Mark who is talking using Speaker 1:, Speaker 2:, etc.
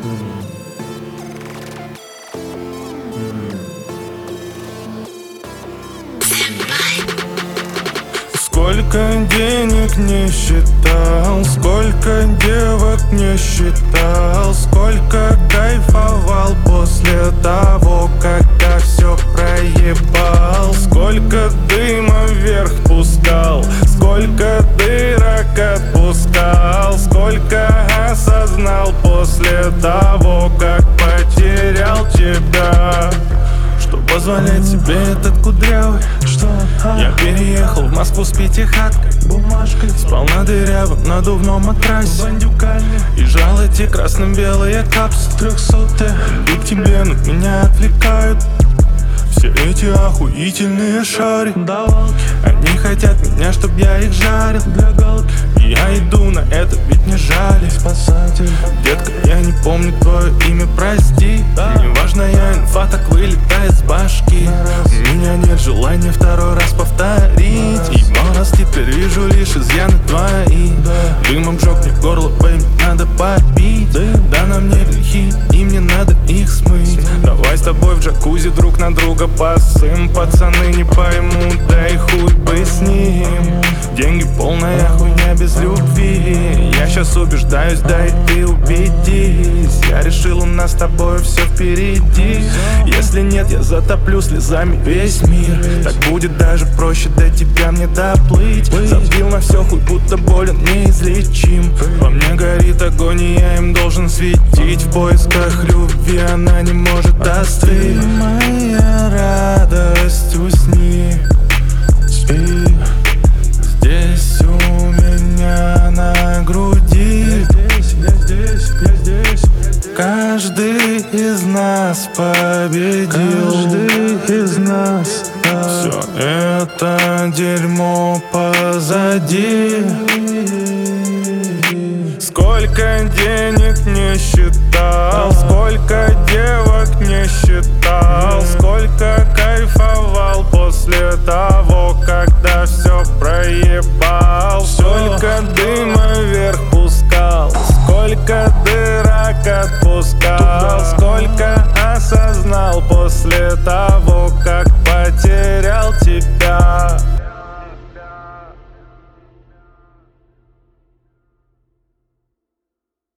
Speaker 1: Сколько денег не считал, сколько девок не считал, сколько кайфовал после того, когда все проебал. Сколько дыма вверх пускал, сколько дырок отпускал, сколько осознал после того, как потерял тебя. Что позволяет себе этот кудрявый? Я переехал в Москву с пятихаткой, бумажкой, спал на дырявом надувном матрасе, и жал эти красно-белые капсы 300-е. Иду к тебе, но меня отвлекают все эти охуительные шари. Они хотят меня, чтоб я их жарил для галки. Я иду на это, ведь не жали. Спасатель, детка, я не помню твое имя, прости. Неважная инфа так вылетает с башки. У меня нет желания второй раз повторить. Ебал раз теперь вижу лишь изъяны твои. Дымом жёг мне горло, бэйби, надо попить. Да на мне грехи, и мне надо их смыть. Давай с тобой в джакузи друг на друга посым. Пацаны не поймут, да и хуй бы с ним. Деньги полная хуйня без любви. Я щас убеждаюсь, да и ты убедись. Я решил, у нас с тобой все впереди. Если нет, я затоплю слезами весь мир. Так будет даже проще до тебя мне доплыть. Забил на все, хуй будто болен неизлечим. Во мне горит огонь, и я им должен светить. В поисках любви она не может остыть. Моя радость, усни, спи. Здесь у меня на груди. Я здесь. Каждый из нас победил. Каждый из нас. Все это дерьмо позади. Сколько денег не считал, сколько девок не считал, сколько кайфовал после того, когда все проебал. Сколько дыма вверх пускал, сколько дырок отпускал, сколько осознал после того, как потерял